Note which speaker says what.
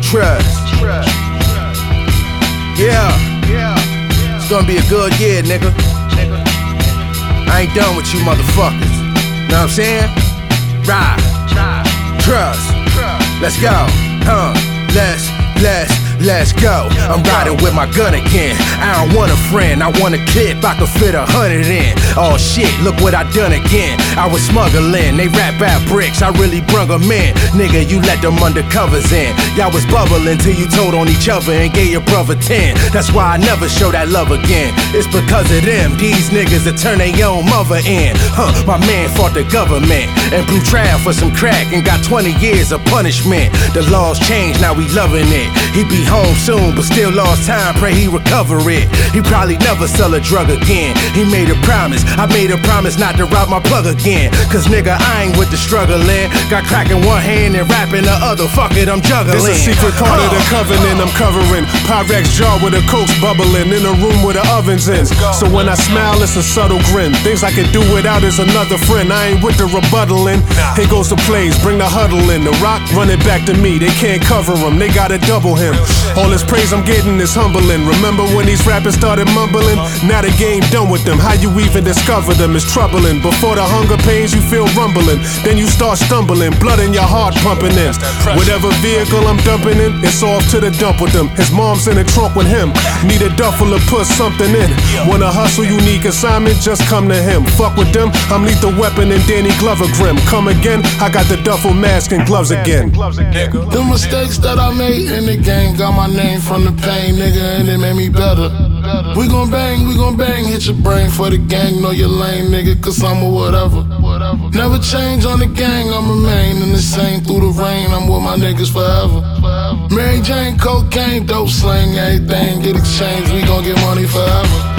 Speaker 1: Trust. Yeah. It's gonna be a good year, nigga. I ain't done with you motherfuckers. Know what I'm saying? Ride. Trust. Let's go. Let's go. I'm riding with my gun again. I don't want a friend, I want a clip I could fit 100 in. Oh shit, look what I done again. I was smuggling, they rap out bricks, I really brung them in. Nigga, you let them undercovers in. Y'all was bubbling till you told on each other and gave your brother 10. That's why I never show that love again. It's because of them, these niggas that turn their own mother in. My man fought the government and blew trial for some crack and got 20 years of punishment. The laws changed, now we loving it. He be home soon, but still lost time, pray he recover it. He probably never sell a drug again. He made a promise, I made a promise not to rob my plug again. Cause nigga, I ain't with the struggling. Got crack in one hand and rap in the other, fuck it, I'm juggling.
Speaker 2: There's a secret part of the covenant I'm covering. Pyrex jar with a coke's bubbling, in a room where the oven's in. So when I smile, it's a subtle grin. Things I can do without is another friend. I ain't with the rebuttaling. Here goes the plays, bring the huddle in. The rock, run it back to me, they can't cover him, they gotta double him. All this praise I'm getting is humbling. Remember when these rappers started mumbling? Now the game done with them. How you even discover them is troubling. Before the hunger pains, you feel rumbling. Then you start stumbling, blood in your heart pumping in. Whatever vehicle I'm dumping in, it's off to the dump with them. His mom's in the trunk with him. Need a duffel to put something in. Wanna hustle, unique assignment, just come to him. Fuck with them, I'm Lethal Weapon and Danny Glover Grim. Come again, I got the duffel mask and gloves again.
Speaker 3: The mistakes that I made in the game got my name from the pain, nigga, and it made me better. We gon' bang, hit your brain for the gang. Know your lane, nigga, cause I'm a whatever. Never change on the gang, I'm remaining the same through the rain. I'm with my niggas forever. Mary Jane, cocaine, dope slang, everything get exchanged. We gon' get money forever.